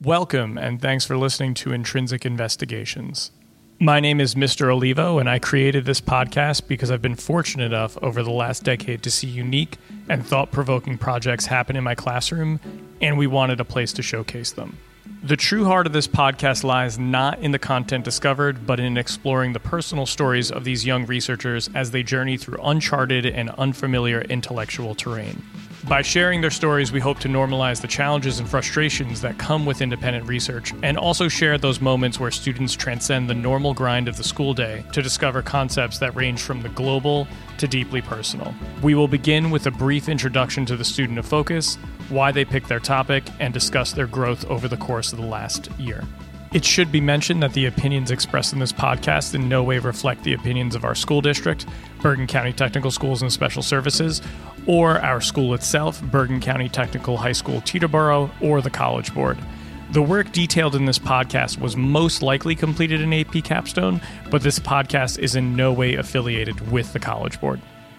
Welcome, and thanks for listening to Intrinsic Investigations. My name is Mr. Olivo, and I created this podcast because I've been fortunate enough over the last decade to see unique and thought-provoking projects happen in my classroom, and we wanted a place to showcase them. The true heart of this podcast lies not in the content discovered, but in exploring the personal stories of these young researchers as they journey through uncharted and unfamiliar intellectual terrain. By sharing their stories, we hope to normalize the challenges and frustrations that come with independent research, and also share those moments where students transcend the normal grind of the school day to discover concepts that range from the global to deeply personal. We will begin with a brief introduction to the student of focus, why they picked their topic, and discuss their growth over the course of the last year. It should be mentioned that the opinions expressed in this podcast in no way reflect the opinions of our school district, Bergen County Technical Schools and Special Services, or our school itself, Bergen County Technical High School, Teterboro, or the College Board. The work detailed in this podcast was most likely completed in AP Capstone, but this podcast is in no way affiliated with the College Board.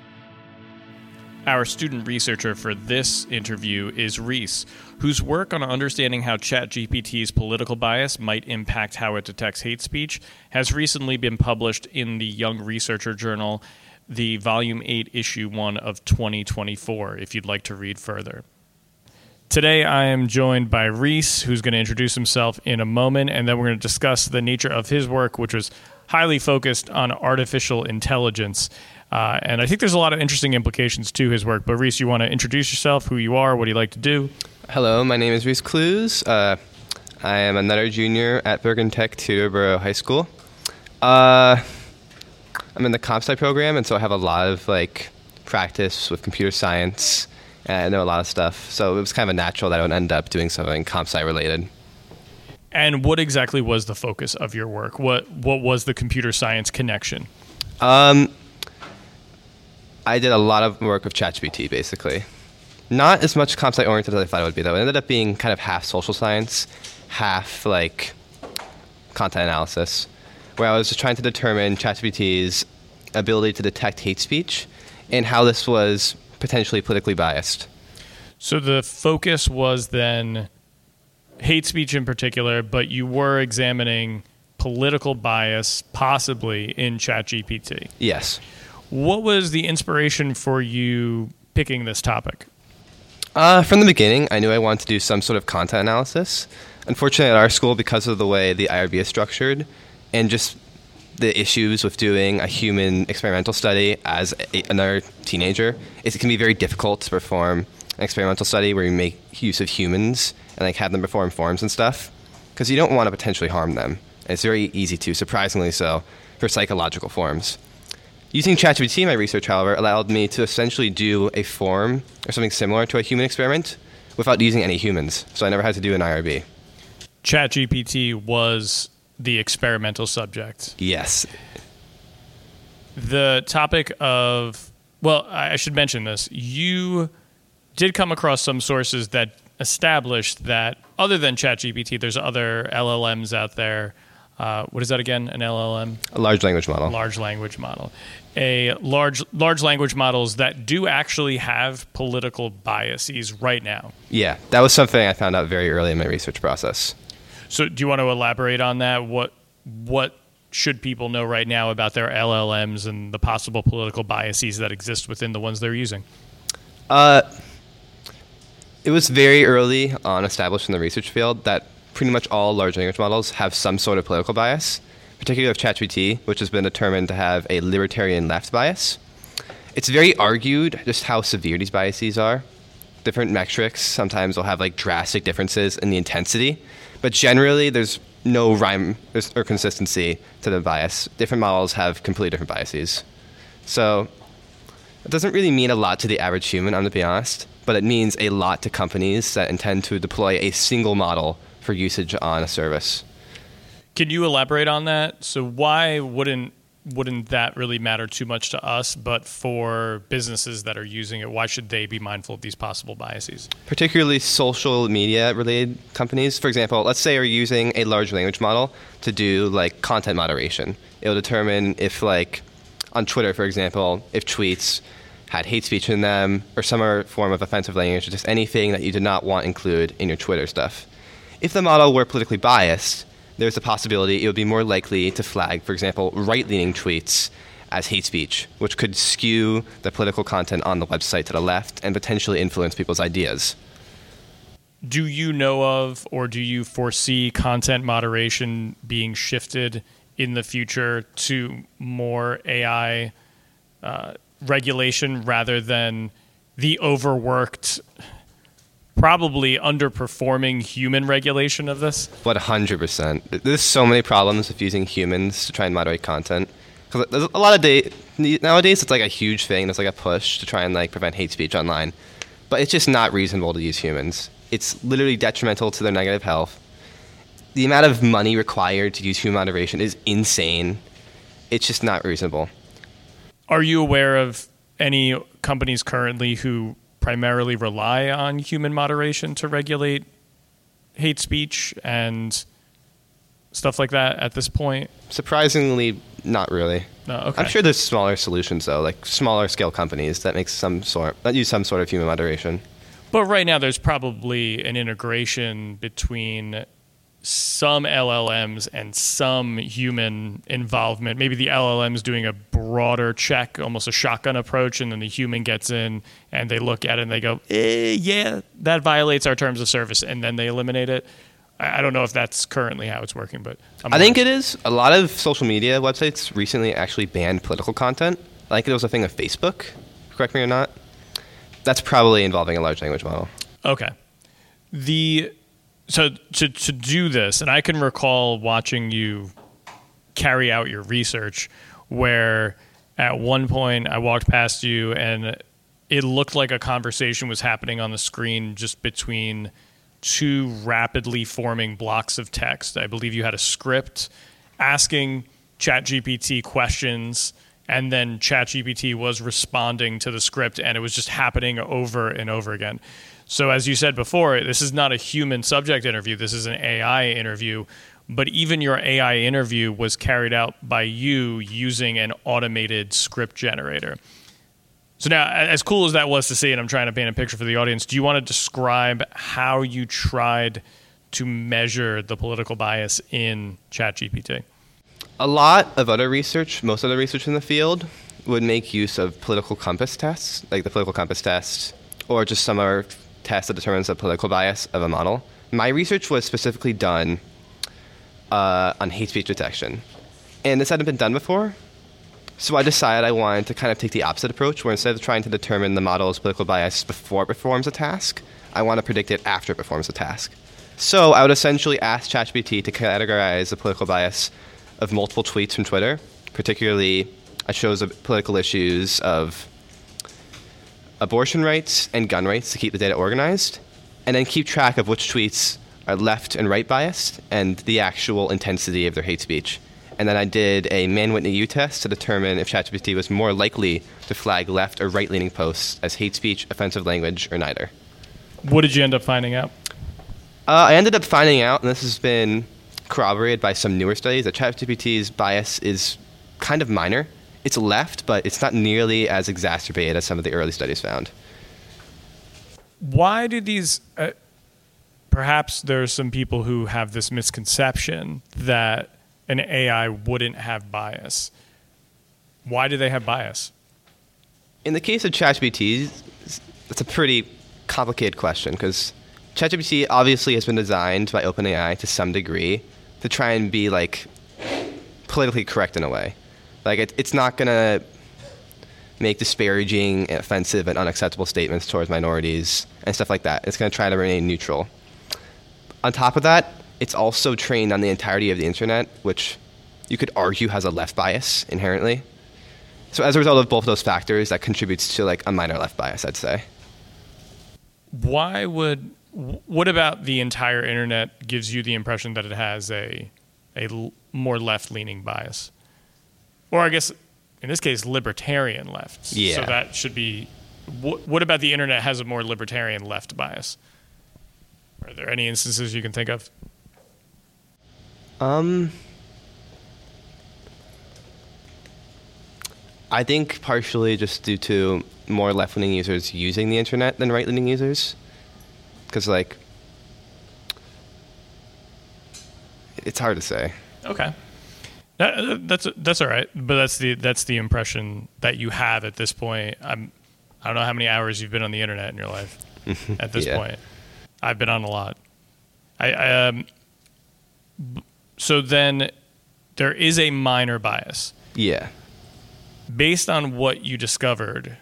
Our student researcher for this interview is Reese, whose work on understanding how ChatGPT's political bias might impact how it detects hate speech has recently been published in the Young Researcher Journal, the Volume 8, Issue 1 of 2024, if you'd like to read further. Today, I am joined by Reese, who's going to introduce himself in a moment, and then we're going to discuss the nature of his work, which was highly focused on artificial intelligence. And I think there's a lot of interesting implications to his work. But Reese, you want to introduce yourself, who you are, what do you like to do? Hello, my name is Reese Clues. I am another junior at Bergen Tech Teterboro High School. I'm in the comp sci program, and so I have a lot of practice with computer science, and I know a lot of stuff. So it was kind of a natural that I would end up doing something comp sci related. And what exactly was the focus of your work? What was the computer science connection? I did a lot of work with ChatGPT, basically. Not as much comp sci oriented as I thought it would be, though. It ended up being kind of half social science, half content analysis, where I was just trying to determine ChatGPT's ability to detect hate speech and how this was potentially politically biased. So the focus was then hate speech in particular, but you were examining political bias possibly in ChatGPT. Yes. What was the inspiration for you picking this topic? From the beginning, I knew I wanted to do some sort of content analysis. Unfortunately, at our school, because of the way the IRB is structured and just the issues with doing a human experimental study as another teenager, it can be very difficult to perform an experimental study where you make use of humans and have them perform forms and stuff, because you don't want to potentially harm them. And it's very easy to, surprisingly so, for psychological forms. Using ChatGPT in my research, however, allowed me to essentially do a form or something similar to a human experiment without using any humans, so I never had to do an IRB. ChatGPT was the experimental subject. Yes. The topic of, well, I should mention this. You did come across some sources that established that other than ChatGPT, there's other LLMs out there. What is that again? An LLM? A large language model. Large language model. Large language models that do actually have political biases right now. Yeah, that was something I found out very early in my research process. So do you want to elaborate on that? What should people know right now about their LLMs and the possible political biases that exist within the ones they're using? It was very early on established in the research field that pretty much all large language models have some sort of political bias, particularly with ChatGPT, which has been determined to have a libertarian left bias. It's very argued just how severe these biases are. Different metrics sometimes will have drastic differences in the intensity, but generally there's no rhyme or consistency to the bias. Different models have completely different biases. So it doesn't really mean a lot to the average human, I'm going to be honest, but it means a lot to companies that intend to deploy a single model for usage on a service. Can you elaborate on that? So why wouldn't that really matter too much to us, but for businesses that are using it, why should they be mindful of these possible biases? Particularly social media related companies. For example, let's say you're using a large language model to do content moderation. It'll determine if on Twitter, for example, if tweets had hate speech in them or some other form of offensive language, or just anything that you did not want included in your Twitter stuff. if the model were politically biased, there's a possibility it would be more likely to flag, for example, right-leaning tweets as hate speech, which could skew the political content on the website to the left and potentially influence people's ideas. Do you know of, or do you foresee content moderation being shifted in the future to more AI regulation rather than the overworked, probably underperforming human regulation of this? 100%. There's so many problems with using humans to try and moderate content. Because there's a lot of nowadays it's like a huge thing. There's like a push to try and like prevent hate speech online. But it's just not reasonable to use humans. It's literally detrimental to their negative health. The amount of money required to use human moderation is insane. It's just not reasonable. Are you aware of any companies currently who primarily rely on human moderation to regulate hate speech and stuff like that at this point? Surprisingly, not really. No, okay. I'm sure there's smaller solutions though, like smaller scale companies that use some sort of human moderation. But right now there's probably an integration between some LLMs and some human involvement. Maybe the LLM's doing a broader check, almost a shotgun approach, and then the human gets in and they look at it and they go, yeah, that violates our terms of service, and then they eliminate it. I don't know if that's currently how it's working, but I think it is. A lot of social media websites recently actually banned political content. I think it was a thing of Facebook, correct me or not. That's probably involving a large language model. Okay. So to do this, and I can recall watching you carry out your research where at one point I walked past you and it looked like a conversation was happening on the screen just between two rapidly forming blocks of text. I believe you had a script asking ChatGPT questions, and then ChatGPT was responding to the script, and it was just happening over and over again. So as you said before, this is not a human subject interview. This is an AI interview. But even your AI interview was carried out by you using an automated script generator. So now, as cool as that was to see, and I'm trying to paint a picture for the audience, do you want to describe how you tried to measure the political bias in ChatGPT? A lot of other research, most other research in the field, would make use of political compass tests, like the political compass test, or just some other test that determines the political bias of a model. My research was specifically done on hate speech detection, and this hadn't been done before. So I decided I wanted to kind of take the opposite approach, where instead of trying to determine the model's political bias before it performs a task, I want to predict it after it performs a task. So I would essentially ask ChatGPT to categorize the political bias of multiple tweets from Twitter. Particularly, I chose political issues of abortion rights and gun rights to keep the data organized, and then keep track of which tweets are left and right biased and the actual intensity of their hate speech. And then I did a Mann-Whitney-U test to determine if ChatGPT was more likely to flag left or right-leaning posts as hate speech, offensive language, or neither. What did you end up finding out? I ended up finding out, and this has been corroborated by some newer studies, that ChatGPT's bias is kind of minor. It's left, but it's not nearly as exacerbated as some of the early studies found. Why do these... perhaps there's some people who have this misconception that an AI wouldn't have bias. Why do they have bias? In the case of ChatGPT, that's a pretty complicated question, because ChatGPT obviously has been designed by OpenAI to some degree to try and be like politically correct in a way. Like it's not going to make disparaging, offensive, and unacceptable statements towards minorities and stuff like that. It's going to try to remain neutral. On top of that, it's also trained on the entirety of the internet, which you could argue has a left bias inherently. So as a result of both of those factors, that contributes to like a minor left bias, I'd say. What about the entire internet gives you the impression that it has a more left-leaning bias? Or I guess, in this case, libertarian left. Yeah. So that should be... What about the internet has a more libertarian left bias? Are there any instances you can think of? I think partially just due to more left-leaning users using the internet than right-leaning users. Because, like, It's hard to say. Okay. That's all right, but that's the impression that you have at this point. I don't know how many hours you've been on the internet in your life at this point. I've been on a lot. So then there is a minor bias. Yeah. Based on what you discovered,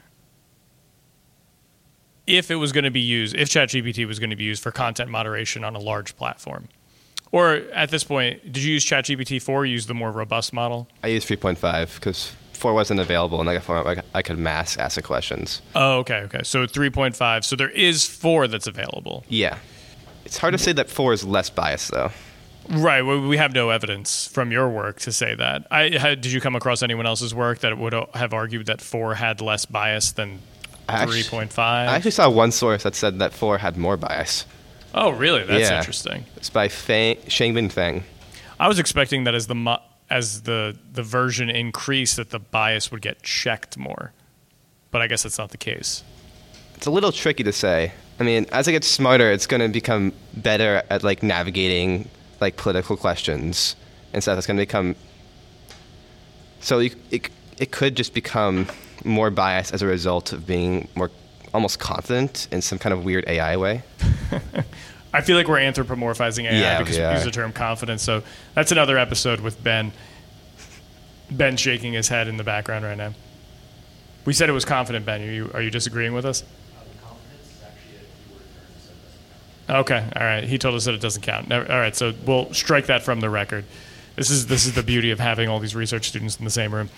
if ChatGPT was going to be used for content moderation on a large platform, or at this point, did you use ChatGPT 4 or use the more robust model? I used 3.5 because 4 wasn't available, and I got 4 I could mass ask the questions. Oh, okay. So 3.5. So there is 4 that's available. Yeah. It's hard to say that 4 is less biased, though. Right. Well, we have no evidence from your work to say that. Did you come across anyone else's work that would have argued that 4 had less bias than 3.5? I actually saw one source that said that 4 had more bias. Oh, really? That's interesting. It's by Shangbin Feng. I was expecting that as the version increased, that the bias would get checked more, but I guess that's not the case. It's a little tricky to say. I mean, as it gets smarter, it's going to become better at like navigating like political questions and stuff. It's going to become so it could just become more biased as a result of being more almost confident in some kind of weird AI way. I feel like we're anthropomorphizing AI because we use the term confidence. So that's another episode with Ben. Ben shaking his head in the background right now. We said it was confident, Ben. Are you disagreeing with us? Confidence is actually a keyword term, so it doesn't count. Okay, all right. He told us that it doesn't count. All right, so we'll strike that from the record. This is the beauty of having all these research students in the same room.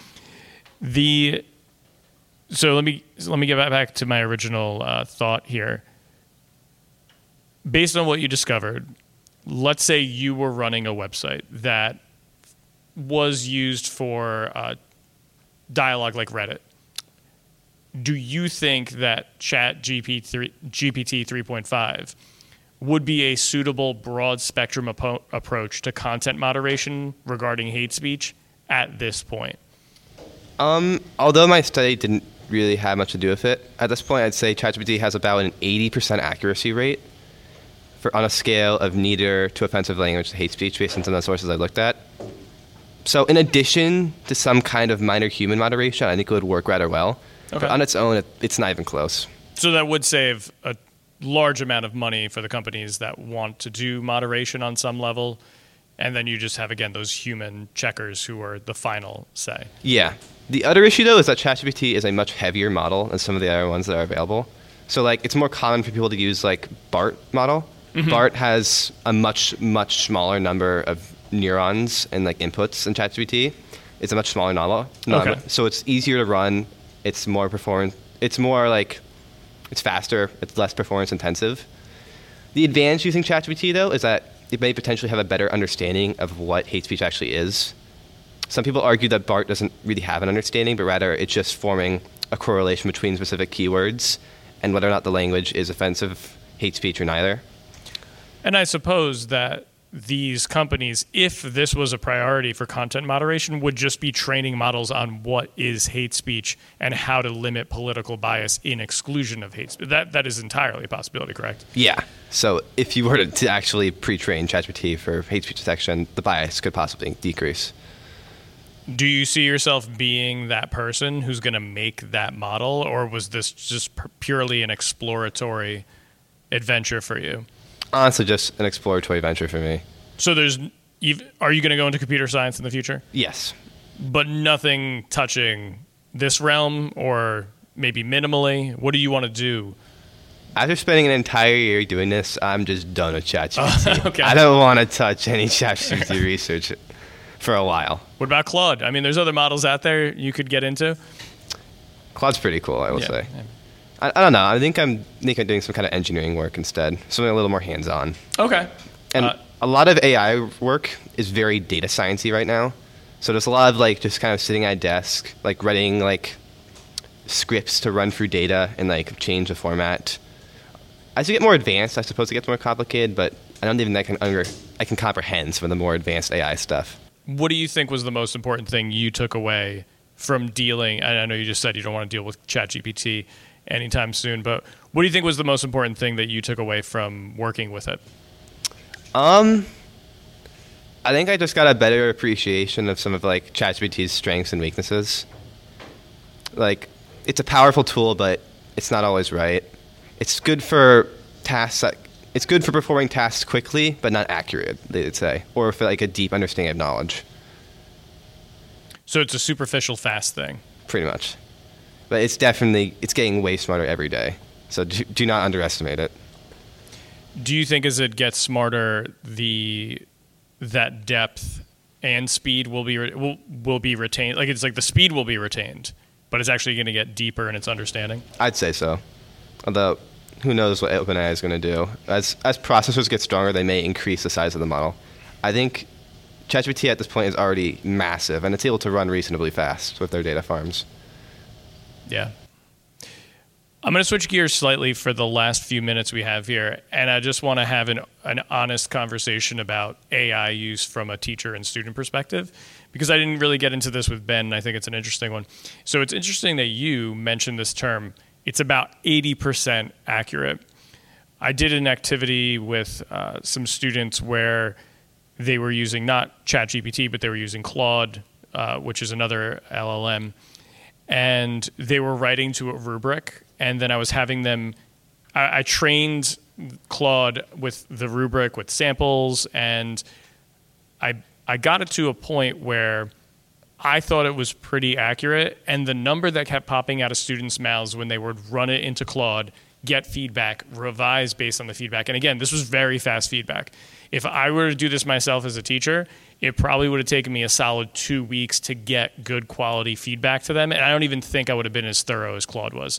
So let me get back to my original thought here. Based on what you discovered, let's say you were running a website that was used for dialogue like Reddit. Do you think that ChatGPT 3.5 would be a suitable broad spectrum approach to content moderation regarding hate speech at this point? Although my study didn't really have much to do with it, at this point I'd say ChatGPT has about an 80% accuracy rate on a scale of neither to offensive language to hate speech based on some of the sources I looked at. So in addition to some kind of minor human moderation, I think it would work rather well. Okay. But on its own, it's not even close. So that would save a large amount of money for the companies that want to do moderation on some level. And then you just have, again, those human checkers who are the final say. Yeah. The other issue, though, is that ChatGPT is a much heavier model than some of the other ones that are available. So, like, it's more common for people to use, like, BART model. Mm-hmm. BART has a much, much smaller number of neurons and, like, inputs than ChatGPT. It's a much smaller model. Okay. So it's easier to run. It's more performance. It's more, like, it's faster. It's less performance intensive. The advantage using ChatGPT, though, is that it may potentially have a better understanding of what hate speech actually is. Some people argue that BART doesn't really have an understanding, but rather it's just forming a correlation between specific keywords and whether or not the language is offensive, hate speech, or neither. And I suppose that these companies, if this was a priority for content moderation, would just be training models on what is hate speech and how to limit political bias in exclusion of hate speech. That is entirely a possibility, correct? Yeah. So if you were to actually pre-train ChatGPT for hate speech detection, the bias could possibly decrease. Do you see yourself being that person who's going to make that model, or was this just purely an exploratory adventure for you? Honestly, just an exploratory venture for me. So are you going to go into computer science in the future? Yes. But nothing touching this realm, or maybe minimally? What do you want to do? After spending an entire year doing this, I'm just done with ChatGPT. Okay. I don't want to touch any ChatGPT research for a while. What about Claude? I mean, there's other models out there you could get into. Claude's pretty cool, I will say. Yeah. I don't know. I think I'm doing some kind of engineering work instead, something a little more hands-on. Okay. And a lot of AI work is very data sciencey right now. So there's a lot of like just kind of sitting at a desk, like writing like scripts to run through data and like change the format. As you get more advanced, I suppose it gets more complicated, but I don't even think I can comprehend some of the more advanced AI stuff. What do you think was the most important thing you took away from dealing? I know you just said you don't want to deal with ChatGPT anytime soon, but what do you think was the most important thing that you took away from working with it? I think I just got a better appreciation of some of like ChatGPT's strengths and weaknesses. Like, it's a powerful tool, but it's not always right. It's good for it's good for performing tasks quickly, but not accurate, they'd say, or for like a deep understanding of knowledge. So it's a superficial fast thing. Pretty much. But it's getting way smarter every day. So do not underestimate it. Do you think as it gets smarter, that depth and speed will be retained? Like, it's like the speed will be retained, but it's actually going to get deeper in its understanding? I'd say so. Although, who knows what OpenAI is going to do. As processors get stronger, they may increase the size of the model. I think ChatGPT at this point is already massive, and it's able to run reasonably fast with their data farms. Yeah. I'm going to switch gears slightly for the last few minutes we have here, and I just want to have an honest conversation about AI use from a teacher and student perspective, because I didn't really get into this with Ben, and I think it's an interesting one. So it's interesting that you mentioned this term. It's about 80% accurate. I did an activity with some students where they were using not ChatGPT, but they were using Claude, which is another LLM, and they were writing to a rubric. And then I was having them, I trained Claude with the rubric with samples, and I got it to a point where I thought it was pretty accurate, and the number that kept popping out of students' mouths when they would run it into Claude, get feedback, revise based on the feedback. And again, this was very fast feedback. If I were to do this myself as a teacher, it probably would have taken me a solid 2 weeks to get good quality feedback to them, and I don't even think I would have been as thorough as Claude was.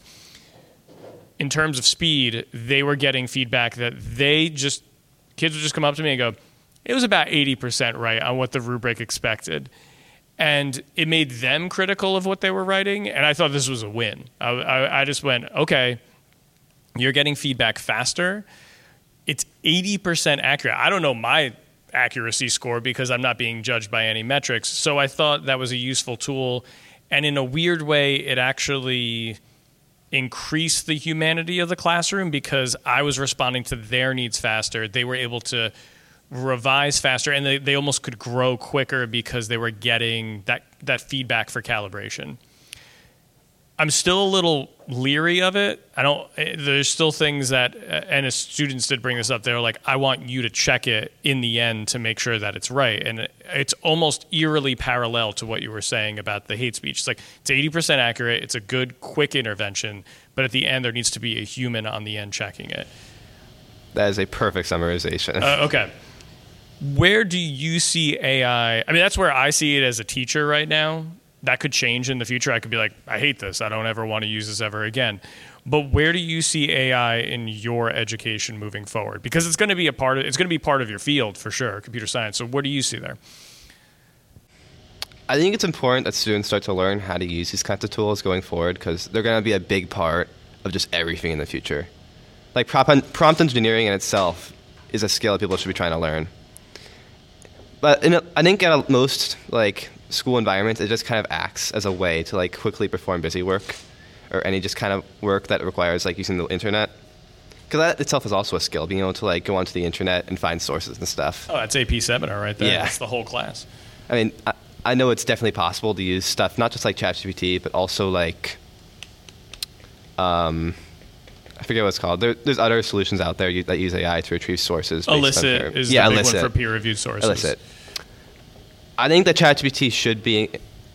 In terms of speed, they were getting feedback that kids would just come up to me and go, it was about 80% right on what the rubric expected. And it made them critical of what they were writing, and I thought this was a win. I just went, okay, you're getting feedback faster. It's 80% accurate. I don't know my accuracy score because I'm not being judged by any metrics, so I thought that was a useful tool. And in a weird way, it actually increase the humanity of the classroom because I was responding to their needs faster. They were able to revise faster, and they almost could grow quicker because they were getting that feedback for calibration. I'm still a little leery of it. There's still things that, and as students did bring this up, they were like, I want you to check it in the end to make sure that it's right. And it's almost eerily parallel to what you were saying about the hate speech. It's like, it's 80% accurate. It's a good, quick intervention. But at the end, there needs to be a human on the end checking it. That is a perfect summarization. Okay. Where do you see AI? I mean, that's where I see it as a teacher right now. That could change in the future. I could be like, I hate this. I don't ever want to use this ever again. But where do you see AI in your education moving forward? Because it's going to be part of your field for sure, computer science. So what do you see there? I think it's important that students start to learn how to use these kinds of tools going forward because they're going to be a big part of just everything in the future. Like prompt engineering in itself is a skill that people should be trying to learn. But I think at most school environments, it just kind of acts as a way to quickly perform busy work or any just kind of work that requires using the internet. Because that itself is also a skill, being able to go onto the internet and find sources and stuff. Oh, that's AP Seminar right there. Yeah. That's the whole class. I mean, I know it's definitely possible to use stuff, not just like ChatGPT, but also I forget what it's called. There's other solutions out there that use AI to retrieve sources. Elicit is the big one for peer-reviewed sources. Elicit. I think that ChatGPT should be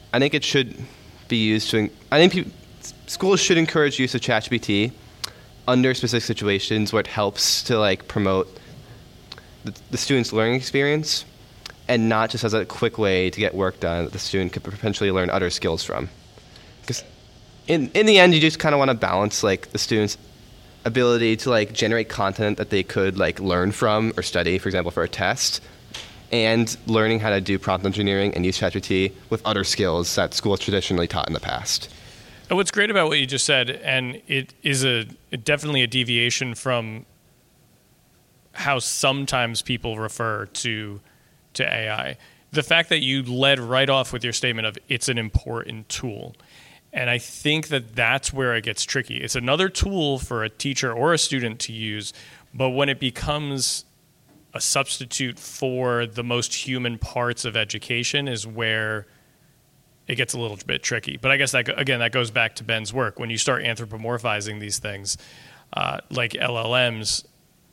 used to. I think schools should encourage use of ChatGPT under specific situations where it helps to promote the student's learning experience, and not just as a quick way to get work done that the student could potentially learn other skills from. Because in the end, you just kind of want to balance the student's ability to generate content that they could learn from or study, for example, for a test, and learning how to do prompt engineering and use ChatGPT with other skills that school has traditionally taught in the past. And what's great about what you just said, and it is definitely a deviation from how sometimes people refer to AI. The fact that you led right off with your statement of it's an important tool. And I think that that's where it gets tricky. It's another tool for a teacher or a student to use, but when it becomes a substitute for the most human parts of education is where it gets a little bit tricky. But I guess that goes back to Ben's work. When you start anthropomorphizing these things, like LLMs,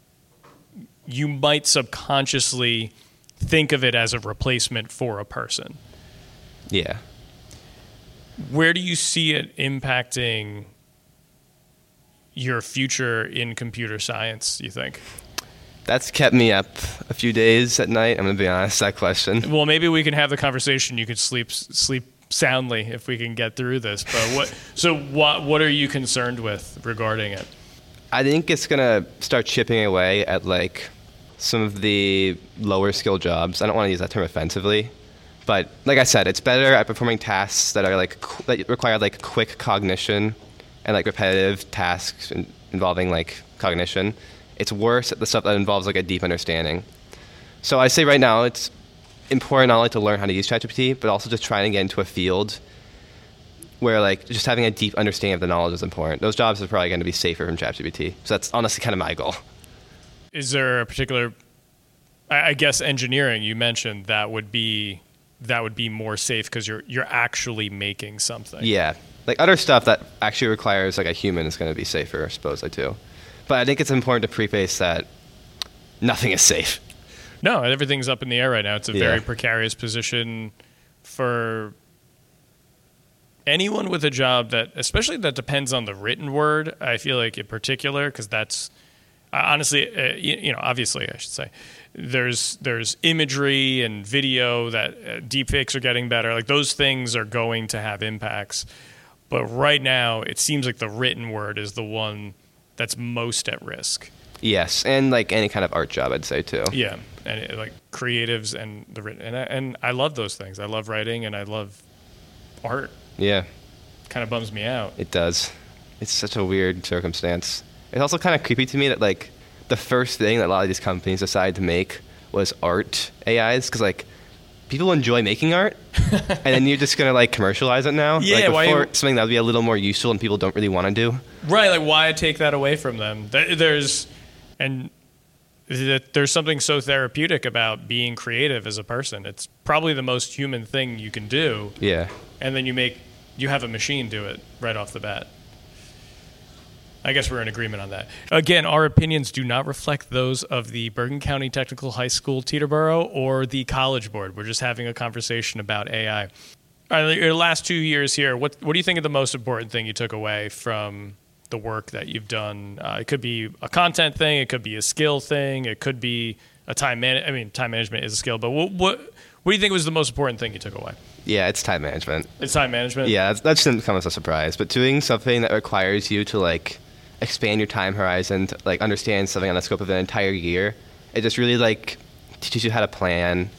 you might subconsciously think of it as a replacement for a person. Yeah. Where do you see it impacting your future in computer science, you think? That's kept me up a few days at night. I'm going to be honest, that question. Well, maybe we can have the conversation. You could sleep soundly if we can get through this. But what are you concerned with regarding it? I think it's going to start chipping away at like some of the lower skill jobs. I don't want to use that term offensively, but like I said, it's better at performing tasks that are like that require like quick cognition and like repetitive tasks involving like cognition. It's worse at the stuff that involves like a deep understanding. So I say right now it's important not only to learn how to use ChatGPT, but also just trying to get into a field where like just having a deep understanding of the knowledge is important. Those jobs are probably going to be safer from ChatGPT. So that's honestly kind of my goal. Is there a particular, I guess engineering, you mentioned that would be more safe because you're actually making something. Yeah. Like other stuff that actually requires like a human is going to be safer, supposedly too. But I think it's important to preface that nothing is safe. No, everything's up in the air right now. It's a very precarious position for anyone with a job that, especially that depends on the written word. I feel like in particular, because that's honestly, obviously, I should say, there's imagery and video that deepfakes are getting better. Like those things are going to have impacts. But right now, it seems like the written word is the one that's most at risk. Yes, and like any kind of art job, I'd say too. Yeah, and like creatives and the written, and I love those things. I love writing and I love art. Yeah, kind of bums me out. It does. It's such a weird circumstance. It's also kind of creepy to me that like the first thing that a lot of these companies decided to make was art AIs, because like people enjoy making art, and then you're just gonna like commercialize it now. Yeah, like, before something that would be a little more useful and people don't really want to do. Right, like why take that away from them? There's something so therapeutic about being creative as a person. It's probably the most human thing you can do. Yeah. And then you have a machine do it right off the bat. I guess we're in agreement on that. Again, our opinions do not reflect those of the Bergen County Technical High School, Teterboro, or the College Board. We're just having a conversation about AI. All right, your last 2 years here, what do you think is the most important thing you took away from the work that you've done? It could be a content thing, it could be a skill thing, it could be a time management is a skill, but what do you think was the most important thing you took away? Yeah, it's time management. It's time management? Yeah, that shouldn't come as a surprise, but doing something that requires you to like expand your time horizon, to like understand something on the scope of an entire year, it just really like teaches you how to plan.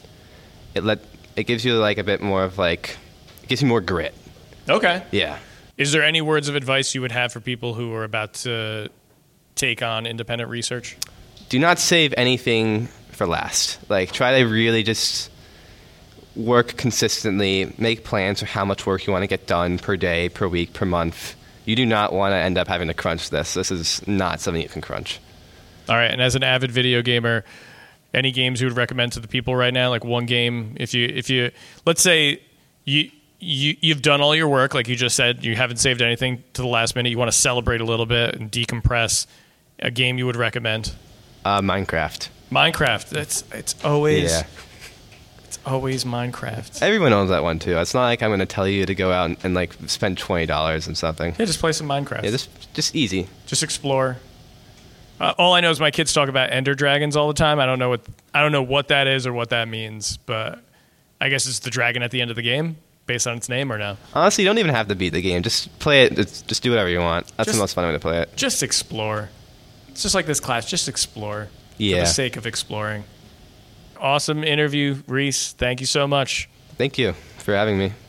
It gives you like a bit more of like, it gives you more grit. Okay. Yeah. Is there any words of advice you would have for people who are about to take on independent research? Do not save anything for last. Like try to really just work consistently, make plans for how much work you want to get done per day, per week, per month. You do not want to end up having to crunch this. This is not something you can crunch. All right, and as an avid video gamer, any games you would recommend to the people right now? Like one game, if you let's say you've done all your work, like you just said, you haven't saved anything to the last minute, you want to celebrate a little bit and decompress, a game you would recommend? Minecraft. It's always... Yeah. It's always Minecraft. Everyone owns that one too. It's not like I'm going to tell you to go out and like spend $20 on something. Yeah, just play some Minecraft. Yeah, just easy. Just explore. All I know is my kids talk about Ender Dragons all the time. I don't know what that is or what that means, but I guess it's the dragon at the end of the game, based on its name, or no? Honestly, you don't even have to beat the game. Just play it. Just do whatever you want. That's the most fun way to play it. Just explore. It's just like this class. Just explore. Yeah. For the sake of exploring. Awesome interview, Reese. Thank you so much. Thank you for having me.